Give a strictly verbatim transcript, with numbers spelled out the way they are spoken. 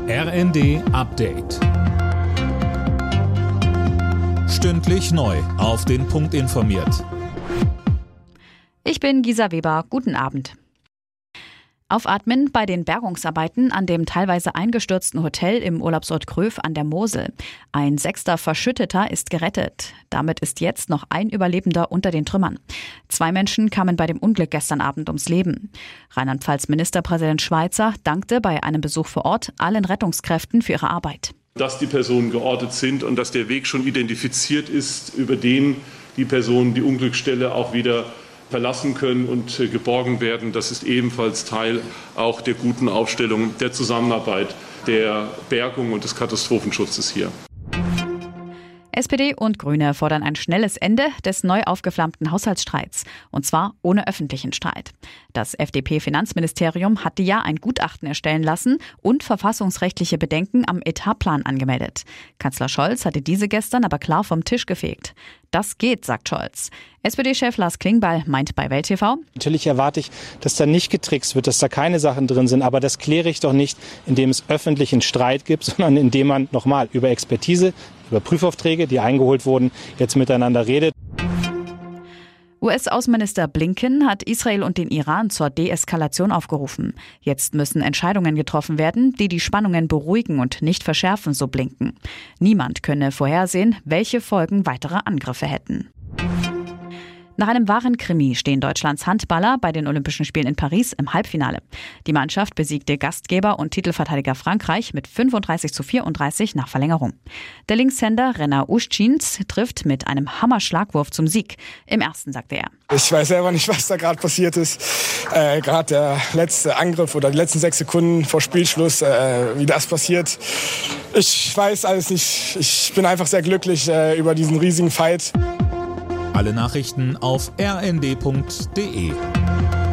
R N D Update. Stündlich neu auf den Punkt informiert. Ich bin Gisa Weber. Guten Abend. Aufatmen bei den Bergungsarbeiten an dem teilweise eingestürzten Hotel im Urlaubsort Gröf an der Mosel. Ein sechster Verschütteter ist gerettet. Damit ist jetzt noch ein Überlebender unter den Trümmern. Zwei Menschen kamen bei dem Unglück gestern Abend ums Leben. Rheinland-Pfalz-Ministerpräsident Schweizer dankte bei einem Besuch vor Ort allen Rettungskräften für ihre Arbeit. Dass die Personen geortet sind und dass der Weg schon identifiziert ist, über den die Personen die Unglücksstelle auch wieder verlassen können und geborgen werden. Das ist ebenfalls Teil auch der guten Aufstellung der Zusammenarbeit der Bergung und des Katastrophenschutzes hier. S P D und Grüne fordern ein schnelles Ende des neu aufgeflammten Haushaltsstreits. Und zwar ohne öffentlichen Streit. Das F D P-Finanzministerium hatte ja ein Gutachten erstellen lassen und verfassungsrechtliche Bedenken am Etatplan angemeldet. Kanzler Scholz hatte diese gestern aber klar vom Tisch gefegt. Das geht, sagt Scholz. S P D-Chef Lars Klingbeil meint bei Welt T V: Natürlich erwarte ich, dass da nicht getrickst wird, dass da keine Sachen drin sind. Aber das kläre ich doch nicht, indem es öffentlichen Streit gibt, sondern indem man nochmal über Expertise, über Prüfaufträge, die eingeholt wurden, jetzt miteinander redet. U S-Außenminister Blinken hat Israel und den Iran zur Deeskalation aufgerufen. Jetzt müssen Entscheidungen getroffen werden, die die Spannungen beruhigen und nicht verschärfen, so Blinken. Niemand könne vorhersehen, welche Folgen weitere Angriffe hätten. Nach einem wahren Krimi stehen Deutschlands Handballer bei den Olympischen Spielen in Paris im Halbfinale. Die Mannschaft besiegte Gastgeber und Titelverteidiger Frankreich mit fünfunddreißig zu vierunddreißig nach Verlängerung. Der Linkshänder Renner Uschcins trifft mit einem Hammerschlagwurf zum Sieg. Im ersten sagte er: Ich weiß selber nicht, was da gerade passiert ist. Äh, gerade der letzte Angriff oder die letzten sechs Sekunden vor Spielschluss, äh, wie das passiert. Ich weiß alles nicht. Ich bin einfach sehr glücklich äh, über diesen riesigen Fight. Alle Nachrichten auf r n d punkt d e.